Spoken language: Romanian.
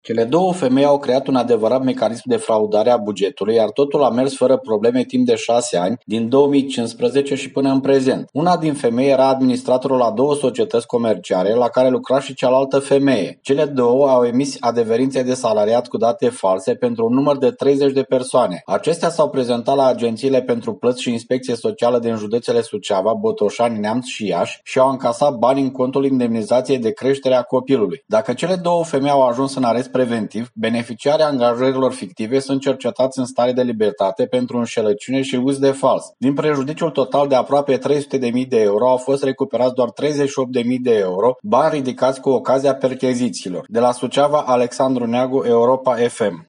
Cele două femei au creat un adevărat mecanism de fraudare a bugetului, iar totul a mers fără probleme timp de 6 ani, din 2015 și până în prezent. Una din femei era administratorul la două societăți comerciale, la care lucra și cealaltă femeie. Cele două au emis adeverințe de salariat cu date false pentru un număr de 30 de persoane. Acestea s-au prezentat la agențiile pentru plăți și inspecție socială din județele Suceava, Botoșani, Neamț și Iași și au încasat bani în contul indemnizației de creștere a copilului. Dacă cele două femei au ajuns în arest preventiv, beneficiarii angajărilor fictive sunt cercetați în stare de libertate pentru înșelăciune și uz de fals. Din prejudiciul total de aproape 300.000 de euro au fost recuperați doar 38.000 de euro, bani ridicați cu ocazia perchezițiilor. De la Suceava, Alexandru Neagu, Europa FM.